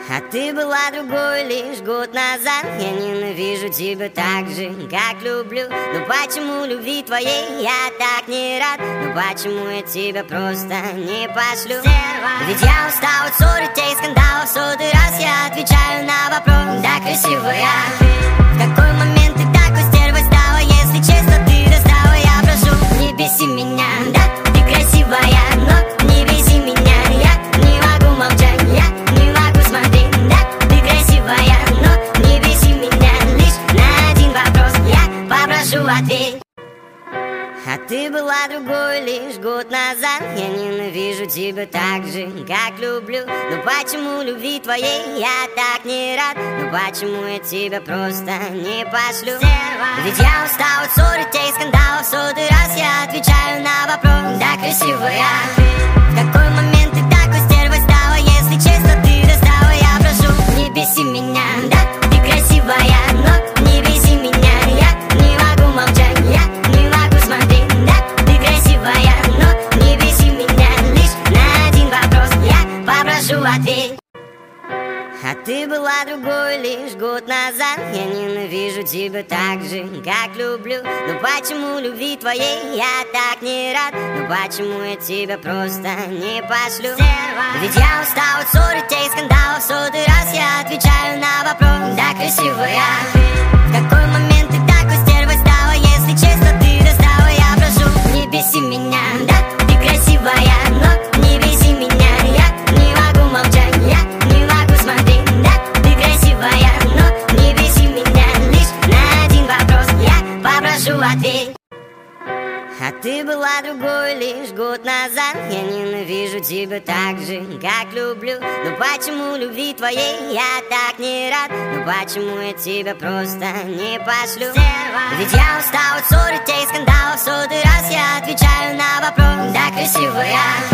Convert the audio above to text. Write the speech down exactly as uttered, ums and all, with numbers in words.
А ты была другой лишь год назад. Я ненавижу тебя так же, как люблю. Но почему любви твоей я так не рад? Ну почему я тебя просто не пошлю? Ведь я устал от ссор и тех скандалов. В сотый раз я отвечаю на вопрос: да, красивая. В какой момент ты такой стервой стала? Если честно, ты достала. Я прошу, не беси меня. Да, ты красивая, но не беси меня. Я не могу молчать, я не могу смотреть. Да, ты красивая, но не беси меня. Лишь на один вопрос я попрошу ответь. А ты была другой лишь год назад. Я ненавижу тебя так же, как люблю. Но почему любви твоей я так не рад? Ну почему я тебя просто не пошлю? Ведь я устал от ссор и тех скандалов. В сотый раз я отвечаю на вопрос: да, красивая. В какой момент ты такой стервой стала? Если честно, ты достала. Я прошу, не беси меня. Да, ты красивая, но не беси меня. Я не могу молчать, я не могу смотреть. Да, ты красивая, но не беси меня. Лишь на один вопрос я попрошу ответь. А ты была другой лишь год назад. Я ненавижу тебя так же, как люблю. Но почему любви твоей я так не рад? Ну почему я тебя просто не пошлю? Ведь я устал от ссор и тех скандалов. В сотый раз я отвечаю на вопрос: да, красивая. В какой момент ты такой стервой стала? Если честно, ты достала. Я прошу, не беси меня. Да, ты красивая, но не беси меня. Я не могу молчать, я не могу смотреть. Да, ты красивая, но не беси меня. Лишь на один вопрос я попрошу ответь. А ты была другой лишь год назад. Я ненавижу тебя так же, как люблю. Но почему любви твоей я так не рад? Ну почему я тебя просто не пошлю? Ведь я устал от ссор и тех скандалов. В сотый раз я отвечаю на вопрос: да, красивая.